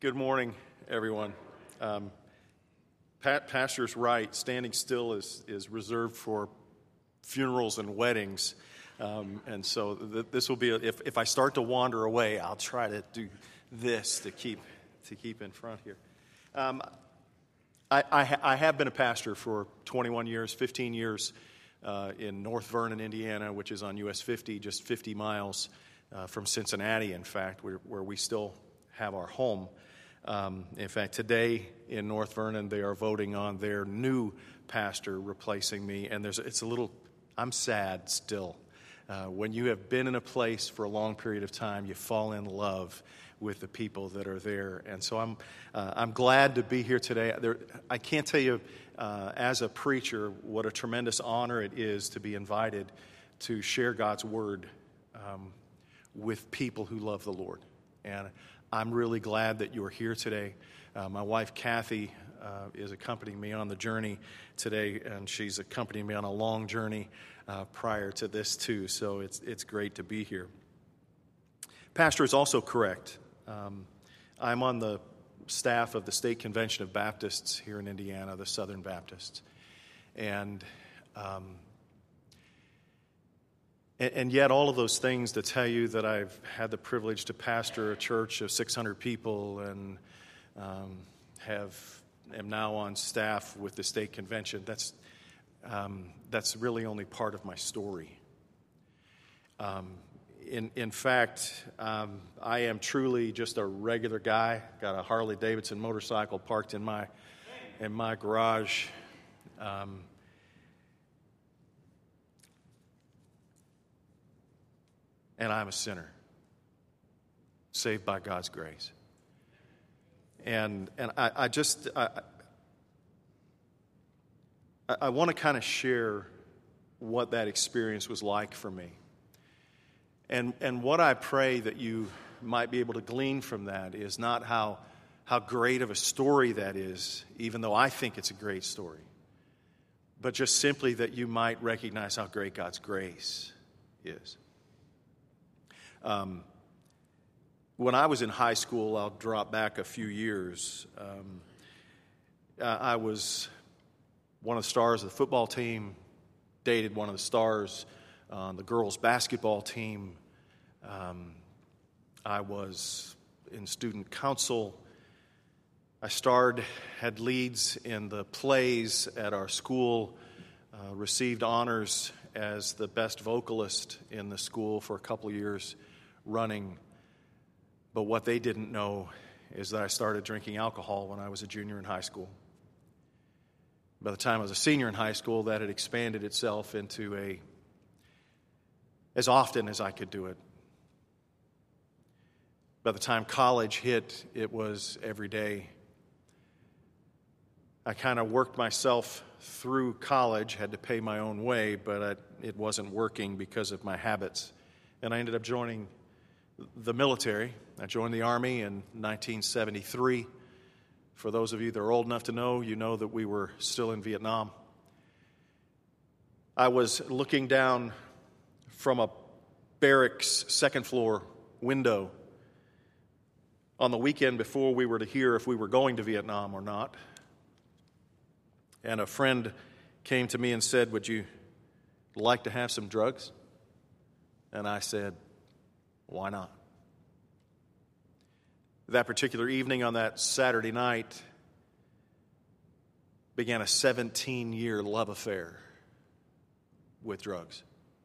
Good morning, everyone. Pastor's right. Standing still is reserved for funerals and weddings, and so this will be. If I start to wander away, I'll try to do this to keep in front here. I have been a pastor for 21 years, 15 years in North Vernon, Indiana, which is on US 50, just 50 miles from Cincinnati. In fact, where we still have our home. In fact, today in North Vernon, they are voting on their new pastor replacing me, and I'm sad still. When you have been in a place for a long period of time, you fall in love with the people that are there, and so I'm glad to be here today. I can't tell you, as a preacher, what a tremendous honor it is to be invited to share God's word with people who love the Lord, and I'm really glad that you're here today. My wife, Kathy, is accompanying me on the journey today, and she's accompanying me on a long journey prior to this, too, so it's great to be here. Pastor is also correct. I'm on the staff of the State Convention of Baptists here in Indiana, the Southern Baptists, and yet all of those things to tell you that I've had the privilege to pastor a church of 600 people and am now on staff with the state convention, that's really only part of my story. In fact, I am truly just a regular guy. Got a Harley Davidson motorcycle parked in my garage. And I'm a sinner, saved by God's grace. And I want to kind of share what that experience was like for me. And what I pray that you might be able to glean from that is not how great of a story that is, even though I think it's a great story, but just simply that you might recognize how great God's grace is. When I was in high school, I'll drop back a few years, I was one of the stars of the football team, dated one of the stars on the girls' basketball team. I was in student council. I had leads in the plays at our school, received honors as the best vocalist in the school for a couple of years running. But what they didn't know is that I started drinking alcohol when I was a junior in high school. By the time I was a senior in high school, that had expanded itself into as often as I could do it. By the time college hit, it was every day. I kind of worked myself through college, had to pay my own way, but it wasn't working because of my habits. And I ended up joining the military. I joined the Army in 1973. For those of you that are old enough to know, you know that we were still in Vietnam. I was looking down from a barracks second floor window on the weekend before we were to hear if we were going to Vietnam or not. And a friend came to me and said, "Would you like to have some drugs?" And I said, "Why not?" That particular evening on that Saturday night began a 17-year love affair with drugs.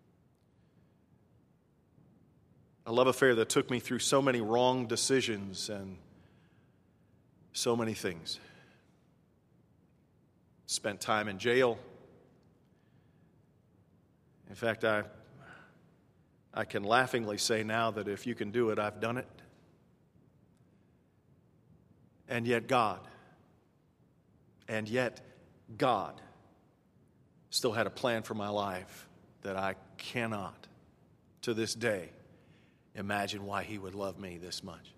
A love affair that took me through so many wrong decisions and so many things. Spent time in jail. In fact, I can laughingly say now that if you can do it, I've done it. And yet God still had a plan for my life that I cannot, to this day, imagine why He would love me this much.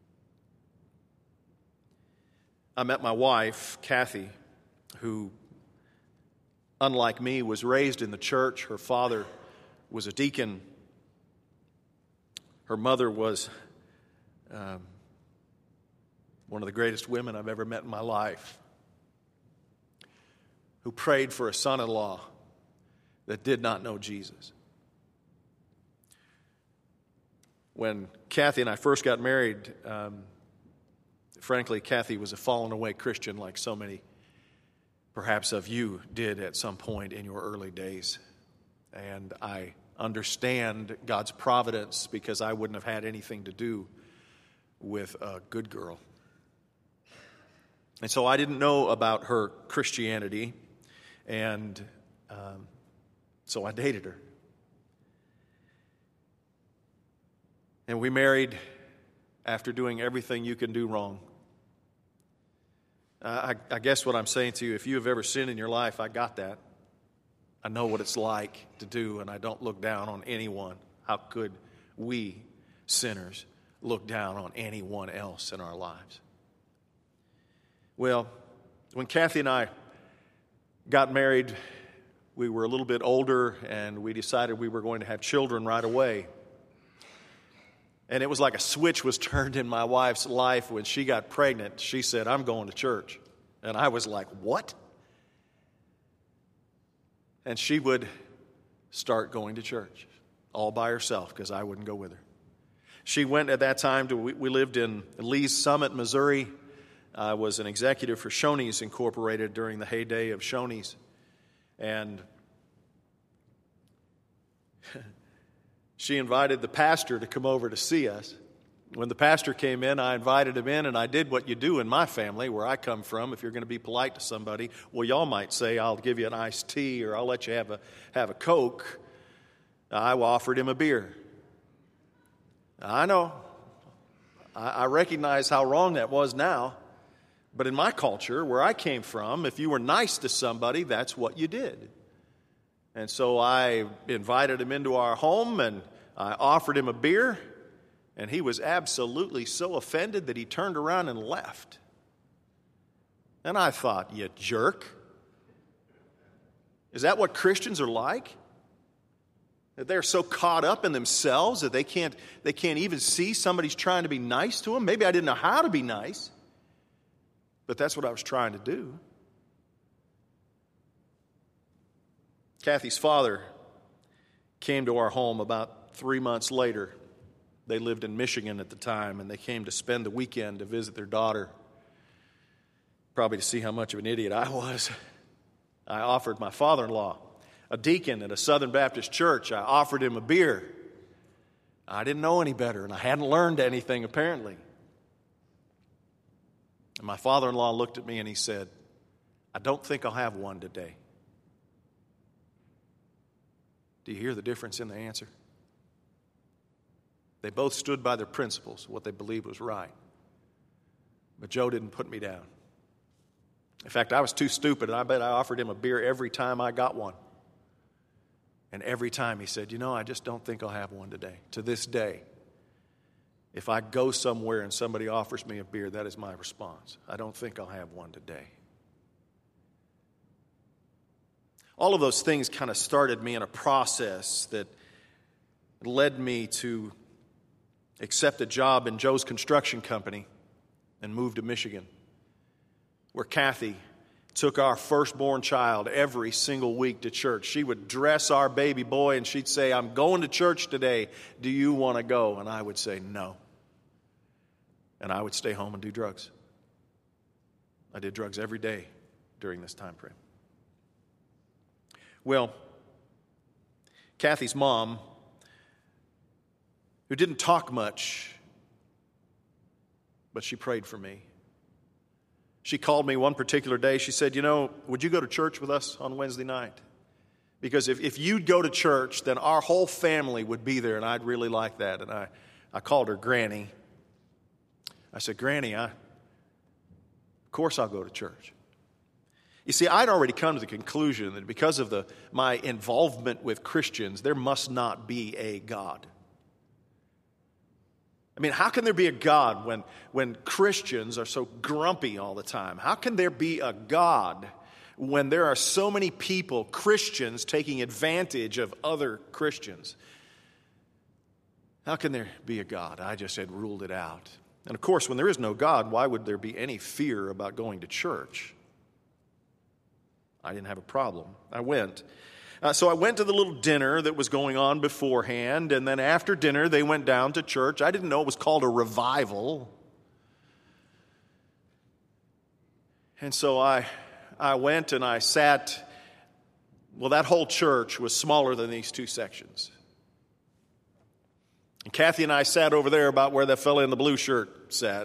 I met my wife, Kathy, who, unlike me, was raised in the church. Her father was a deacon. Her mother was one of the greatest women I've ever met in my life, who prayed for a son-in-law that did not know Jesus. When Kathy and I first got married, frankly, Kathy was a fallen-away Christian like so many, perhaps, of you did at some point in your early days. And I understand God's providence because I wouldn't have had anything to do with a good girl. And so I didn't know about her Christianity, and so I dated her. And we married after doing everything you can do wrong. I guess what I'm saying to you, if you have ever sinned in your life, I got that. I know what it's like to do, and I don't look down on anyone. How could we, sinners, look down on anyone else in our lives? Well, when Kathy and I got married, we were a little bit older, and we decided we were going to have children right away. And it was like a switch was turned in my wife's life when she got pregnant. She said, "I'm going to church." And I was like, "What?" And she would start going to church all by herself because I wouldn't go with her. She went at that time we lived in Lee's Summit, Missouri. I was an executive for Shoney's Incorporated during the heyday of Shoney's. And she invited the pastor to come over to see us. When the pastor came in, I invited him in, and I did what you do in my family, where I come from. If you're going to be polite to somebody, well, y'all might say, "I'll give you an iced tea," or "I'll let you have a Coke." I offered him a beer. I know. I recognize how wrong that was now. But in my culture, where I came from, if you were nice to somebody, that's what you did. And so I invited him into our home, and I offered him a beer, and he was absolutely so offended that he turned around and left. And I thought, "You jerk. Is that what Christians are like? That they're so caught up in themselves that they can't even see somebody's trying to be nice to them? Maybe I didn't know how to be nice, but that's what I was trying to do." Kathy's father came to our home about 3 months later. They lived in Michigan at the time, and they came to spend the weekend to visit their daughter, probably to see how much of an idiot I was. I offered my father-in-law, a deacon at a Southern Baptist church, I offered him a beer. I didn't know any better, and I hadn't learned anything, apparently. And my father-in-law looked at me and he said, "I don't think I'll have one today." Do you hear the difference in the answer? They both stood by their principles, what they believed was right. But Joe didn't put me down. In fact, I was too stupid, and I bet I offered him a beer every time I got one. And every time he said, "I just don't think I'll have one today." To this day, if I go somewhere and somebody offers me a beer, that is my response. I don't think I'll have one today. All of those things kind of started me in a process that led me to accept a job in Joe's construction company and move to Michigan, where Kathy took our firstborn child every single week to church. She would dress our baby boy and she'd say, "I'm going to church today. Do you want to go?" And I would say no. And I would stay home and do drugs. I did drugs every day during this time frame. Well, Kathy's mom, who didn't talk much, but she prayed for me. She called me one particular day. She said, "Would you go to church with us on Wednesday night? Because if you'd go to church, then our whole family would be there, and I'd really like that." And I called her Granny. I said, "Granny, of course I'll go to church." You see, I'd already come to the conclusion that because of my involvement with Christians, there must not be a God. I mean, how can there be a God when Christians are so grumpy all the time? How can there be a God when there are so many people, Christians, taking advantage of other Christians? How can there be a God? I just had ruled it out. And of course, when there is no God, why would there be any fear about going to church? I didn't have a problem. I went. So I went to the little dinner that was going on beforehand, and then after dinner, they went down to church. I didn't know it was called a revival. And so I went and I sat. Well, that whole church was smaller than these two sections. And Kathy and I sat over there about where that fella in the blue shirt sat.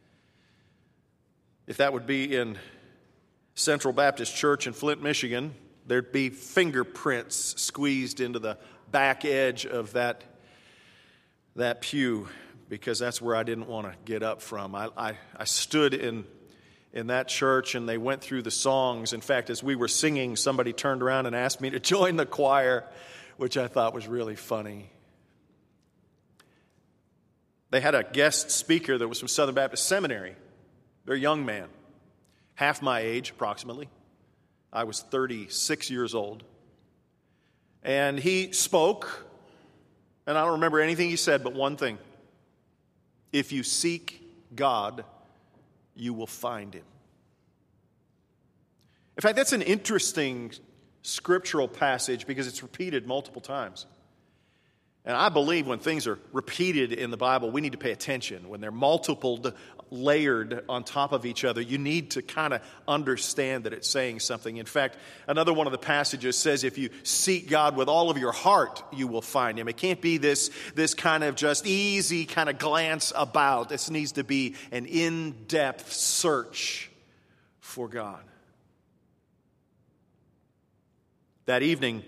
If that would be in Central Baptist Church in Flint, Michigan, there'd be fingerprints squeezed into the back edge of that pew, because that's where I didn't want to get up from. I stood in that church, and they went through the songs. In fact, as we were singing, somebody turned around and asked me to join the choir, which I thought was really funny. They had a guest speaker that was from Southern Baptist Seminary. They're a young man, half my age approximately. I was 36 years old. And he spoke, and I don't remember anything he said but one thing. If you seek God, you will find Him. In fact, that's an interesting scriptural passage because it's repeated multiple times. And I believe when things are repeated in the Bible, we need to pay attention. When they're multiple, layered on top of each other, you need to kind of understand that it's saying something. In fact, another one of the passages says, if you seek God with all of your heart, you will find Him. It can't be this kind of just easy kind of glance about. This needs to be an in-depth search for God. That evening,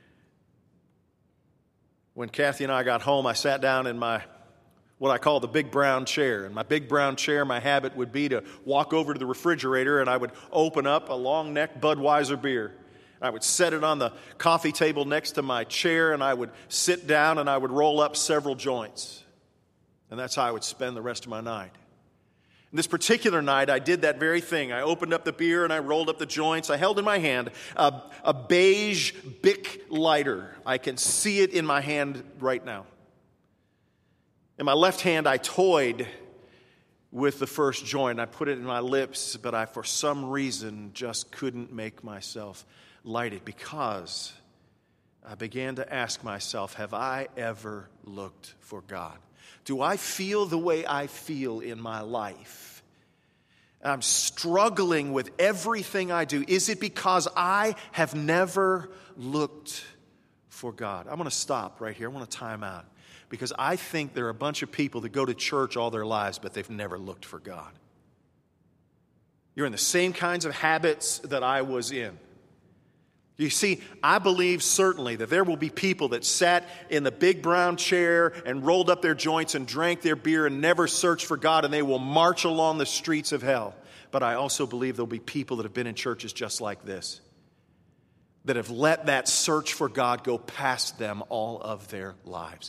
when Kathy and I got home, I sat down in what I call the big brown chair. In my big brown chair, my habit would be to walk over to the refrigerator and I would open up a long neck Budweiser beer. I would set it on the coffee table next to my chair, and I would sit down and I would roll up several joints. And that's how I would spend the rest of my night. And this particular night, I did that very thing. I opened up the beer and I rolled up the joints. I held in my hand a beige Bic lighter. I can see it in my hand right now. In my left hand, I toyed with the first joint. I put it in my lips, but I, for some reason, just couldn't make myself light it, because I began to ask myself, have I ever looked for God? Do I feel the way I feel in my life? I'm struggling with everything I do. Is it because I have never looked for God? I'm going to stop right here. I want to time out, because I think there are a bunch of people that go to church all their lives, but they've never looked for God. You're in the same kinds of habits that I was in. You see, I believe certainly that there will be people that sat in the big brown chair and rolled up their joints and drank their beer and never searched for God, and they will march along the streets of hell. But I also believe there'll be people that have been in churches just like this, that have let that search for God go past them all of their lives.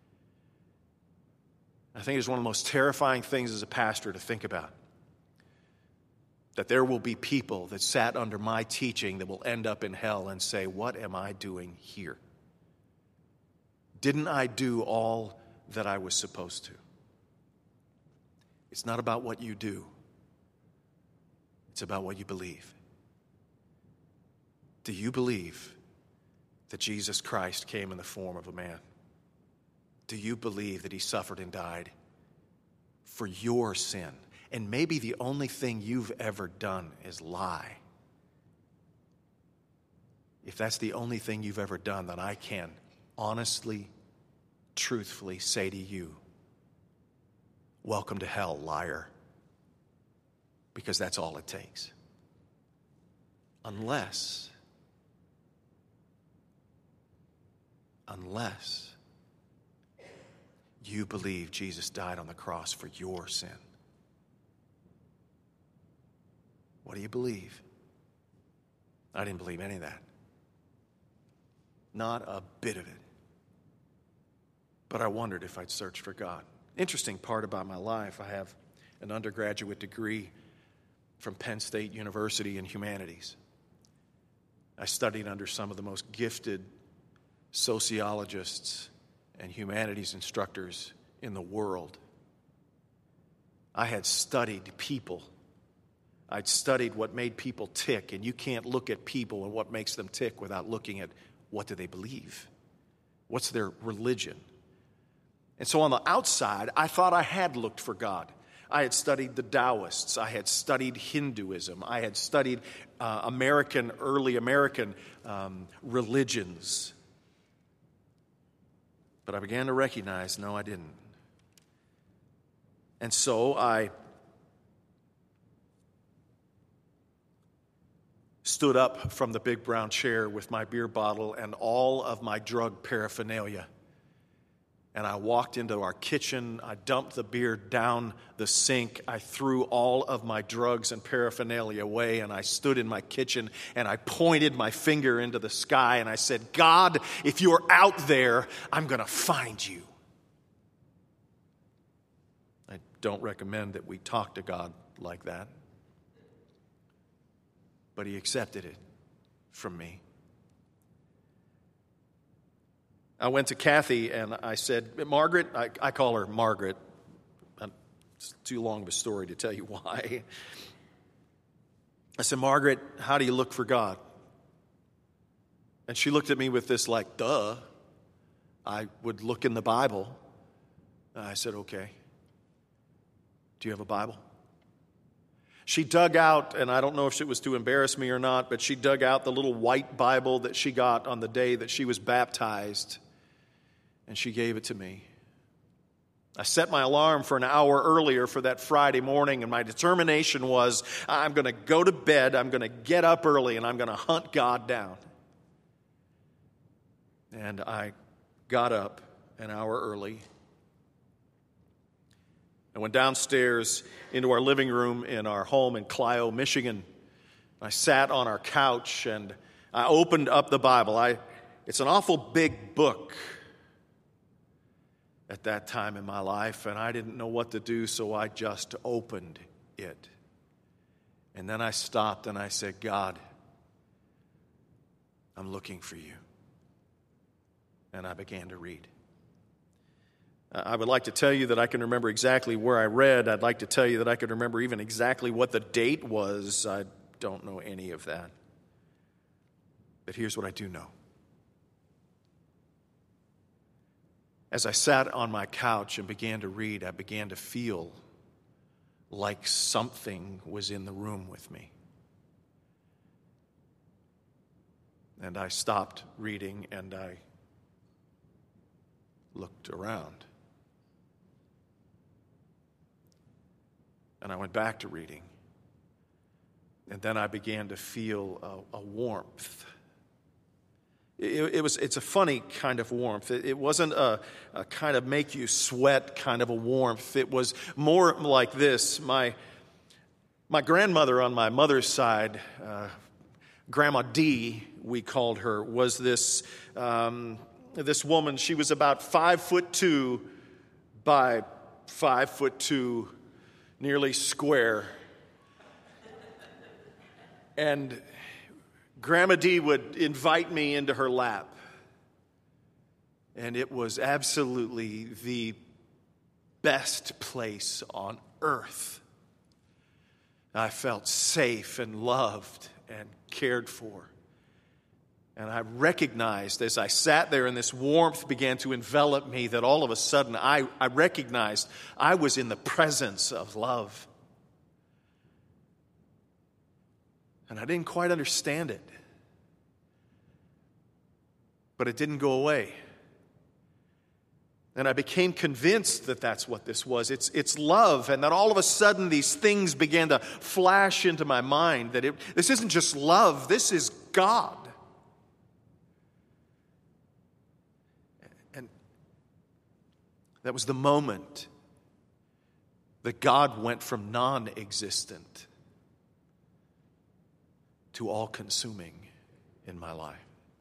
I think it's one of the most terrifying things as a pastor to think about, that there will be people that sat under my teaching that will end up in hell and say, what am I doing here? Didn't I do all that I was supposed to? It's not about what you do. It's about what you believe. Do you believe that Jesus Christ came in the form of a man? Do you believe that He suffered and died for your sin? And maybe the only thing you've ever done is lie. If that's the only thing you've ever done, then I can honestly, truthfully say to you, welcome to hell, liar. Because that's all it takes. Unless you believe Jesus died on the cross for your sin. What do you believe? I didn't believe any of that. Not a bit of it. But I wondered if I'd search for God. Interesting part about my life, I have an undergraduate degree from Penn State University in humanities. I studied under some of the most gifted sociologists and humanities instructors in the world. I had studied people. I'd studied what made people tick, and you can't look at people and what makes them tick without looking at what do they believe? What's their religion? And so on the outside, I thought I had looked for God. I had studied the Taoists. I had studied Hinduism. I had studied early American religions. But I began to recognize, no, I didn't. And so I stood up from the big brown chair with my beer bottle and all of my drug paraphernalia. And I walked into our kitchen. I dumped the beer down the sink. I threw all of my drugs and paraphernalia away. And I stood in my kitchen and I pointed my finger into the sky. And I said, God, if you're out there, I'm going to find you. I don't recommend that we talk to God like that. But he accepted it from me. I went to Kathy and I said, Margaret, I call her Margaret. It's too long of a story to tell you why. I said, Margaret, how do you look for God? And she looked at me with this like, duh. I would look in the Bible. I said, okay. Do you have a Bible? She dug out, and I don't know if it was to embarrass me or not, but she dug out the little white Bible that she got on the day that she was baptized, and she gave it to me. I set my alarm for an hour earlier for that Friday morning, and my determination was, I'm going to go to bed, I'm going to get up early, and I'm going to hunt God down. And I got up an hour early. I went downstairs into our living room in our home in Clio, Michigan. I sat on our couch and I opened up the Bible. It's an awful big book at that time in my life, and I didn't know what to do, so I just opened it. And then I stopped and I said, God, I'm looking for you. And I began to read. I would like to tell you that I can remember exactly where I read. I'd like to tell you that I could remember even exactly what the date was. I don't know any of that. But here's what I do know. As I sat on my couch and began to read, I began to feel like something was in the room with me. And I stopped reading and I looked around. And I went back to reading. And then I began to feel a warmth. It's a funny kind of warmth. It wasn't a kind of make you sweat kind of a warmth. It was more like this. My grandmother on my mother's side, Grandma D, we called her, was this woman. She was about 5'2" by 5'2", nearly square. And Grandma D would invite me into her lap. And it was absolutely the best place on earth. I felt safe and loved and cared for. And I recognized as I sat there and this warmth began to envelop me that all of a sudden I recognized I was in the presence of love. And I didn't quite understand it. But it didn't go away. And I became convinced that that's what this was. It's love. And then all of a sudden these things began to flash into my mind that this isn't just love, this is God. And that was the moment that God went from non-existent to all-consuming in my life.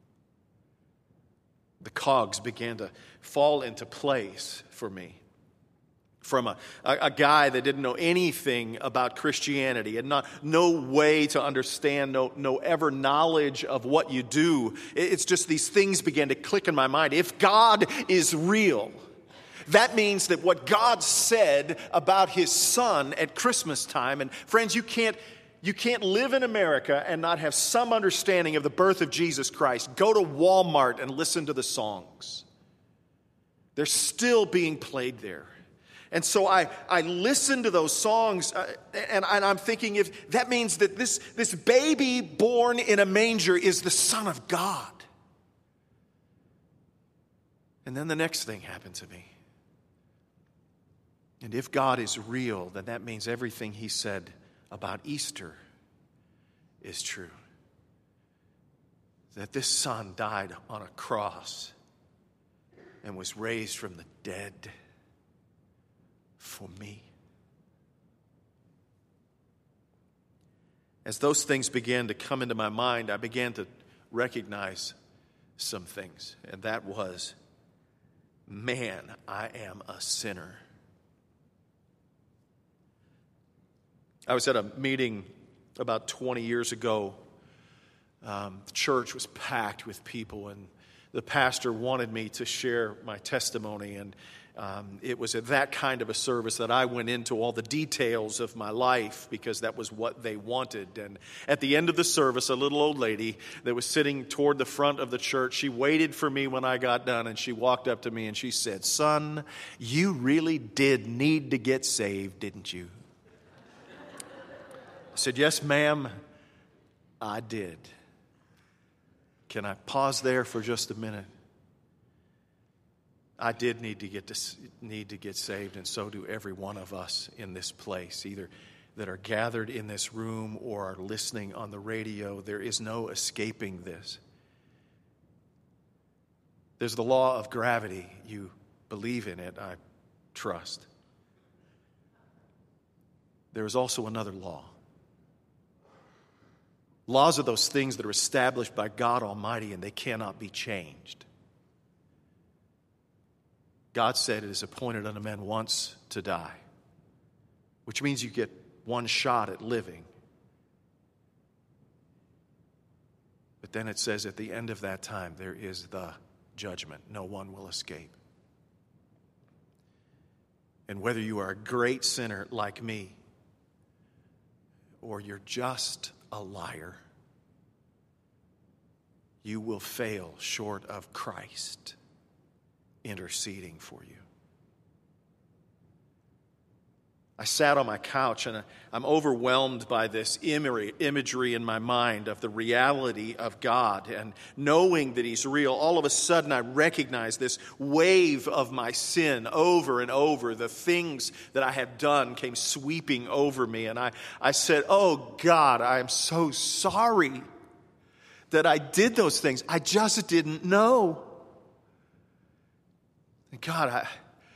The cogs began to fall into place for me. From a guy that didn't know anything about Christianity and no way to understand, no ever knowledge of what you do. It's just these things began to click in my mind. If God is real, That means that what God said about his son at Christmas time, and friends, you can't live in America and not have some understanding of the birth of Jesus Christ. Go to Walmart and listen to the songs. They're still being played there. And so I listen to those songs, and I'm thinking, if that means that this baby born in a manger is the Son of God. And then the next thing happened to me. And if God is real, then that means everything he said about Easter is true. That this son died on a cross and was raised from the dead for me. As those things began to come into my mind, I began to recognize some things. And that was, man, I am a sinner. I was at a meeting about 20 years ago. The church was packed with people, and the pastor wanted me to share my testimony. And it was at that kind of a service that I went into all the details of my life, because that was what they wanted. And at the end of the service, a little old lady that was sitting toward the front of the church, she waited for me when I got done, and she walked up to me and she said, "Son, you really did need to get saved, didn't you?" I said, "Yes, ma'am, I did." Can I pause there for just a minute? I did need to get saved, and so do every one of us in this place, either that are gathered in this room or are listening on the radio. There is no escaping this. There's the law of gravity. You believe in it, I trust. There is also another law. Laws are those things that are established by God Almighty, and they cannot be changed. God said it is appointed unto men once to die, which means you get one shot at living. But then it says at the end of that time, there is the judgment. No one will escape. And whether you are a great sinner like me, or you're just a liar, you will fail short of Christ interceding for you. I sat on my couch and I'm overwhelmed by this imagery in my mind of the reality of God, and knowing that He's real. All of a sudden I recognize this wave of my sin over and over. The things that I had done came sweeping over me, and I said, "Oh God, I am so sorry that I did those things. I just didn't know. And God,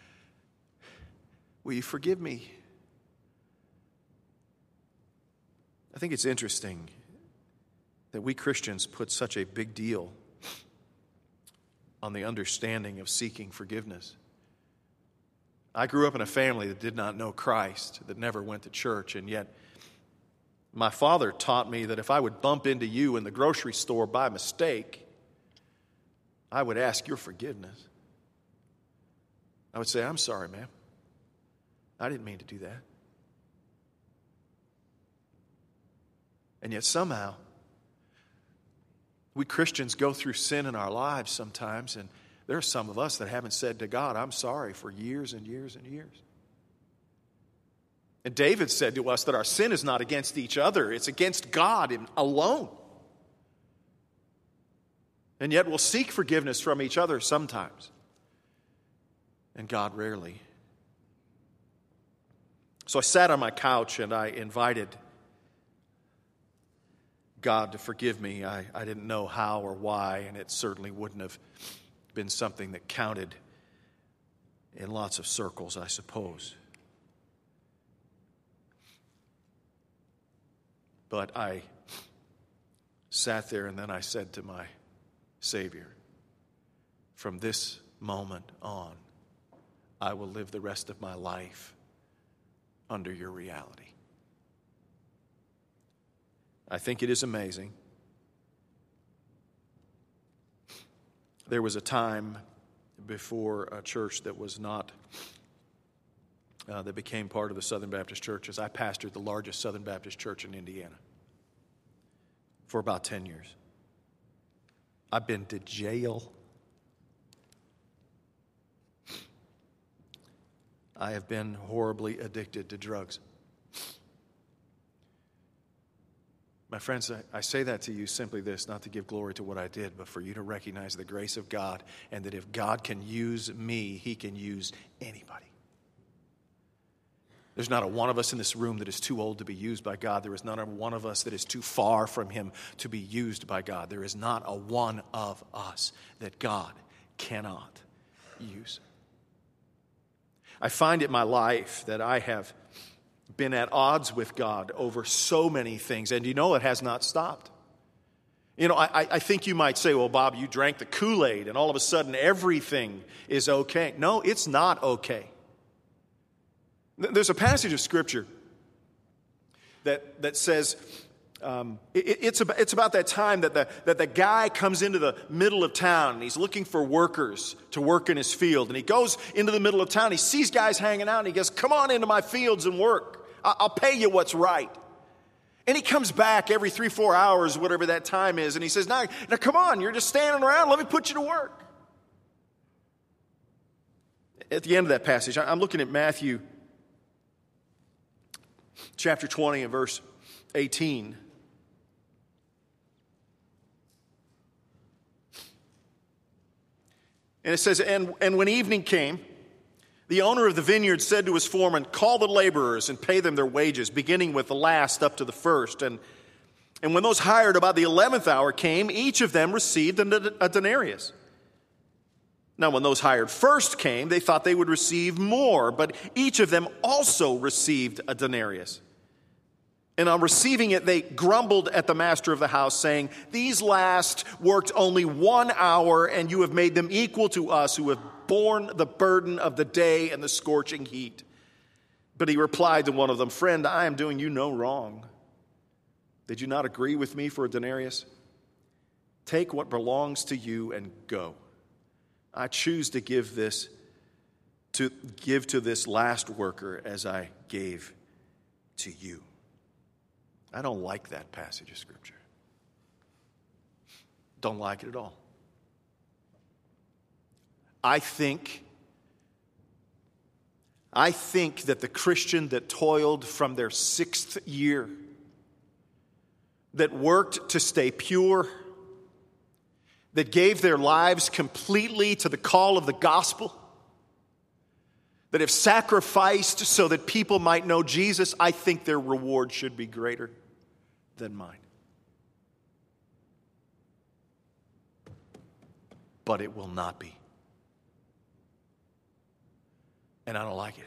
will you forgive me?" I think it's interesting that we Christians put such a big deal on the understanding of seeking forgiveness. I grew up in a family that did not know Christ, that never went to church, and yet my father taught me that if I would bump into you in the grocery store by mistake, I would ask your forgiveness. I would say, "I'm sorry, ma'am. I didn't mean to do that." And yet somehow, we Christians go through sin in our lives sometimes, and there are some of us that haven't said to God, "I'm sorry," for years and years and years. And David said to us that our sin is not against each other, it's against God alone. And yet we'll seek forgiveness from each other sometimes, and God rarely. So I sat on my couch and I invited God to forgive me. I didn't know how or why, and it certainly wouldn't have been something that counted in lots of circles, I suppose. But I sat there and then I said to my Savior, "From this moment on, I will live the rest of my life under your reality." I think it is amazing. There was a time before a church that was not, that became part of the Southern Baptist Churches. I pastored the largest Southern Baptist church in Indiana for about 10 years. I've been to jail. I have been horribly addicted to drugs. My friends, I say that to you simply this, not to give glory to what I did, but for you to recognize the grace of God, and that if God can use me, He can use anybody. There's not a one of us in this room that is too old to be used by God. There is not a one of us that is too far from Him to be used by God. There is not a one of us that God cannot use. I find in my life that I have been at odds with God over so many things, and it has not stopped. I think you might say, well, Bob, you drank the Kool-Aid, and all of a sudden everything is okay. No, it's not okay. There's a passage of Scripture that says, it's about that time that the guy comes into the middle of town and he's looking for workers to work in his field. And he goes into the middle of town, he sees guys hanging out, and he goes, come on into my fields and work. I'll pay you what's right. And he comes back every 3-4 hours, whatever that time is, and he says, now come on, you're just standing around, let me put you to work. At the end of that passage, I'm looking at Matthew chapter 20 and verse 18. And it says, and when evening came, the owner of the vineyard said to his foreman, call the laborers and pay them their wages, beginning with the last up to the first. And when those hired about the 11th hour came, each of them received a denarius. Now, when those hired first came, they thought they would receive more, but each of them also received a denarius. And on receiving it, they grumbled at the master of the house, saying, these last worked only 1 hour, and you have made them equal to us who have borne the burden of the day and the scorching heat. But he replied to one of them, friend, I am doing you no wrong. Did you not agree with me for a denarius? Take what belongs to you and go. I choose to give to this last worker as I gave to you. I don't like that passage of Scripture. Don't like it at all. I think that the Christian that toiled from their 6th year, that worked to stay pure, that gave their lives completely to the call of the gospel, that have sacrificed so that people might know Jesus, I think their reward should be greater than mine. But it will not be. And I don't like it.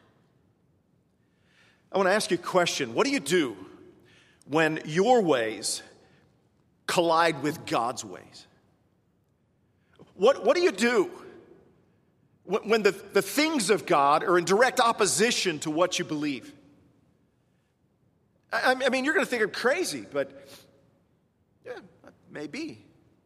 I want to ask you a question. What do you do when your ways collide with God's ways? What do you do when the things of God are in direct opposition to what you believe? I mean, you're going to think I'm crazy, but yeah, maybe.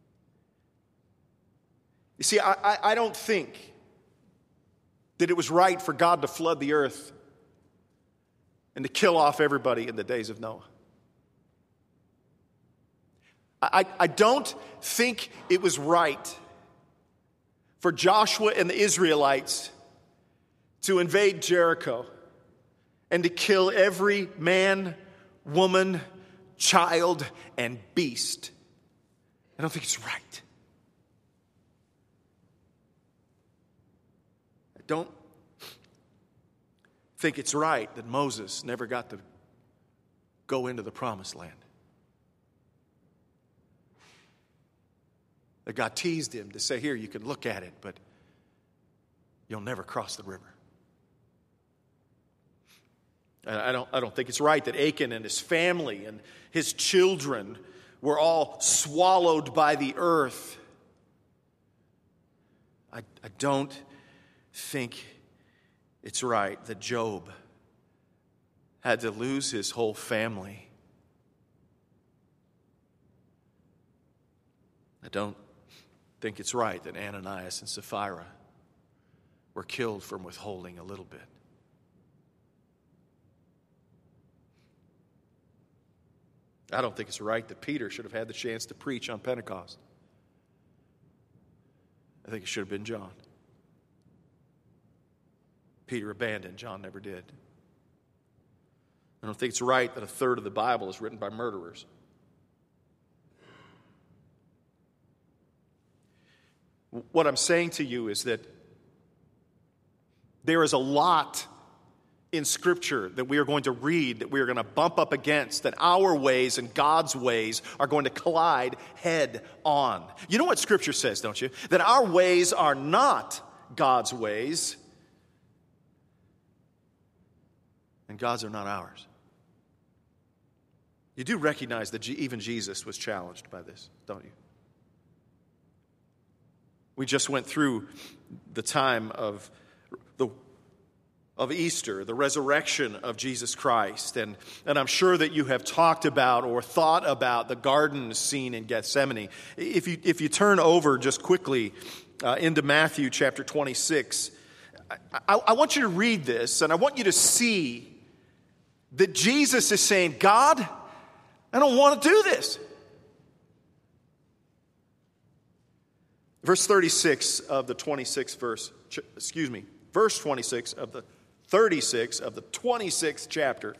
You see, I don't think that it was right for God to flood the earth and to kill off everybody in the days of Noah. I don't think it was right for Joshua and the Israelites to invade Jericho and to kill every man, woman, child, and beast. I don't think it's right. I don't think it's right that Moses never got to go into the promised land. That God teased him to say, here, you can look at it, but you'll never cross the river. I don't think it's right that Achan and his family and his children were all swallowed by the earth. I don't think it's right that Job had to lose his whole family. I don't think it's right that Ananias and Sapphira were killed from withholding a little bit. I don't think it's right that Peter should have had the chance to preach on Pentecost. I think it should have been John. Peter abandoned, John never did. I don't think it's right that a third of the Bible is written by murderers. What I'm saying to you is that there is a lot in Scripture that we are going to read, that we are going to bump up against, that our ways and God's ways are going to collide head on. You know what Scripture says, don't you? That our ways are not God's ways, and God's are not ours. You do recognize that even Jesus was challenged by this, don't you? We just went through the time of Easter, the resurrection of Jesus Christ. And I'm sure that you have talked about or thought about the garden scene in Gethsemane. If you turn over just quickly into Matthew chapter 26, I want you to read this, and I want you to see that Jesus is saying, God, I don't want to do this. Verse 36 of the 26th verse, verse 26 of the 36 of the 26th chapter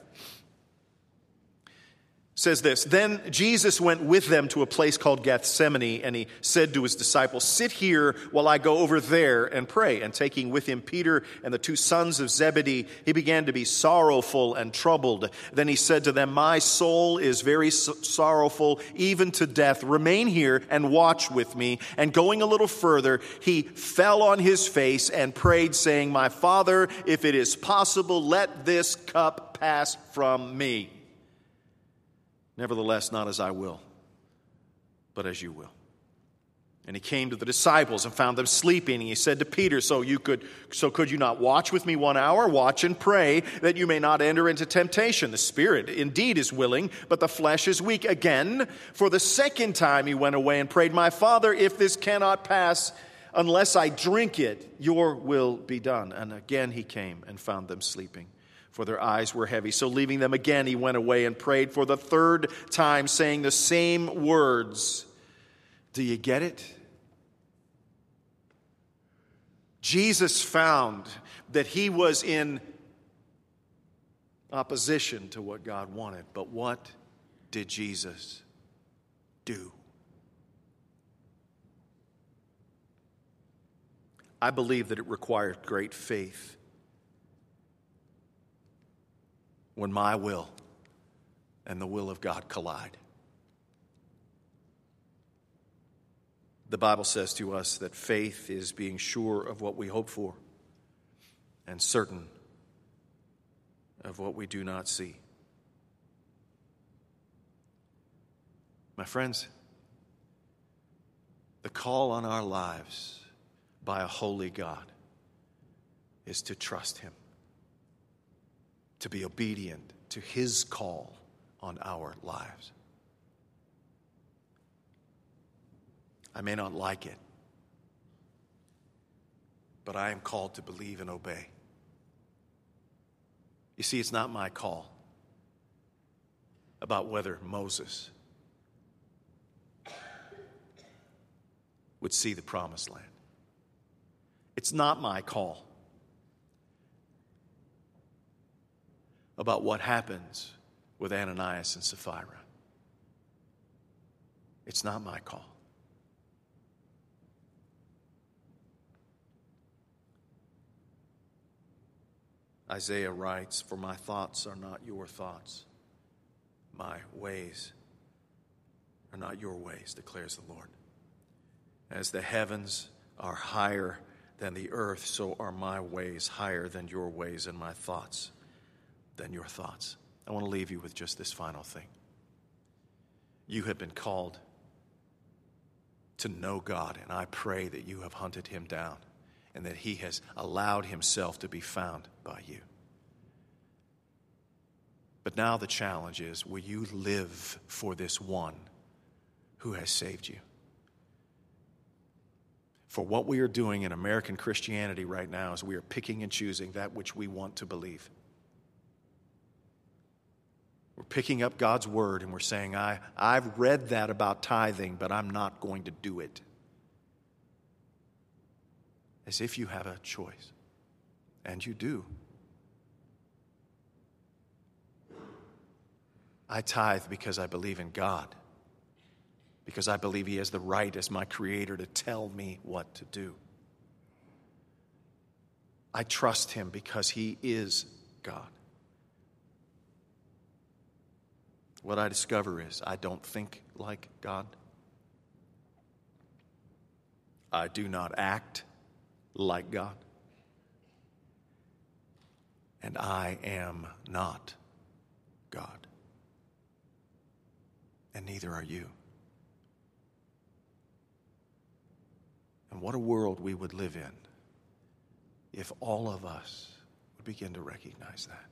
says this: Then Jesus went with them to a place called Gethsemane, and he said to his disciples, sit here while I go over there and pray. And taking with him Peter and the two sons of Zebedee, he began to be sorrowful and troubled. Then he said to them, my soul is very sorrowful, even to death. Remain here and watch with me. And going a little further, he fell on his face and prayed, saying, my Father, if it is possible, let this cup pass from me. Nevertheless, not as I will, but as you will. And he came to the disciples and found them sleeping. And he said to Peter, so could you not watch with me 1 hour? Watch and pray that you may not enter into temptation. The spirit indeed is willing, but the flesh is weak. Again, for the second time he went away and prayed, my Father, if this cannot pass unless I drink it, your will be done. And again he came and found them sleeping, for their eyes were heavy. So leaving them again, he went away and prayed for the third time, saying the same words. Do you get it? Jesus found that he was in opposition to what God wanted. But what did Jesus do? I believe that it required great faith when my will and the will of God collide. The Bible says to us that faith is being sure of what we hope for and certain of what we do not see. My friends, the call on our lives by a holy God is to trust him, to be obedient to his call on our lives. I may not like it, but I am called to believe and obey. You see, it's not my call about whether Moses would see the promised land. It's not my call about what happens with Ananias and Sapphira. It's not my call. Isaiah writes, for my thoughts are not your thoughts. My ways are not your ways, declares the Lord. As the heavens are higher than the earth, so are my ways higher than your ways, and my thoughts than your thoughts. I want to leave you with just this final thing. You have been called to know God, and I pray that you have hunted him down and that he has allowed himself to be found by you. But now the challenge is, will you live for this one who has saved you? For what we are doing in American Christianity right now is we are picking and choosing that which we want to believe. We're picking up God's word and we're saying, I've read that about tithing, but I'm not going to do it. As if you have a choice. And you do. I tithe because I believe in God. Because I believe He has the right as my Creator to tell me what to do. I trust Him because He is God. What I discover is I don't think like God. I do not act like God. And I am not God. And neither are you. And what a world we would live in if all of us would begin to recognize that.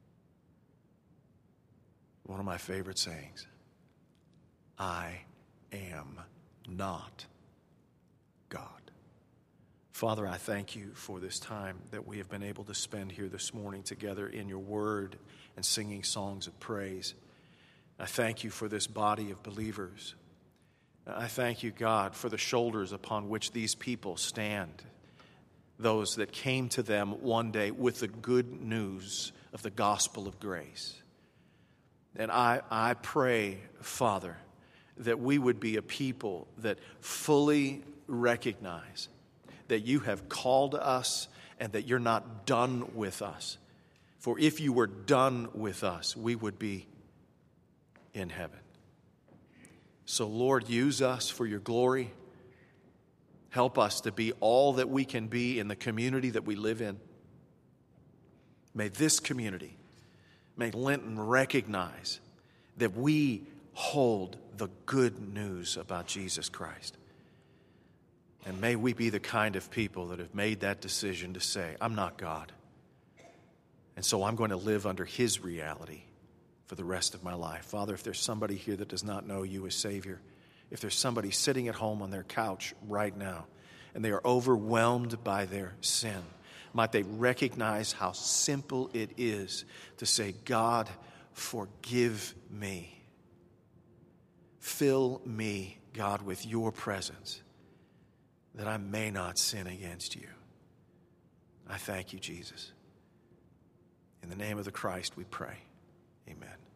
One of my favorite sayings, I am not God. Father, I thank you for this time that we have been able to spend here this morning together in your word and singing songs of praise. I thank you for this body of believers. I thank you, God, for the shoulders upon which these people stand, those that came to them one day with the good news of the gospel of grace. And I pray, Father, that we would be a people that fully recognize that you have called us and that you're not done with us. For if you were done with us, we would be in heaven. So, Lord, use us for your glory. Help us to be all that we can be in the community that we live in. May this community, may Linton recognize that we hold the good news about Jesus Christ. And may we be the kind of people that have made that decision to say, I'm not God. And so I'm going to live under His reality for the rest of my life. Father, if there's somebody here that does not know you as Savior, if there's somebody sitting at home on their couch right now and they are overwhelmed by their sin, might they recognize how simple it is to say, God, forgive me. Fill me, God, with your presence that I may not sin against you. I thank you, Jesus. In the name of the Christ we pray. Amen.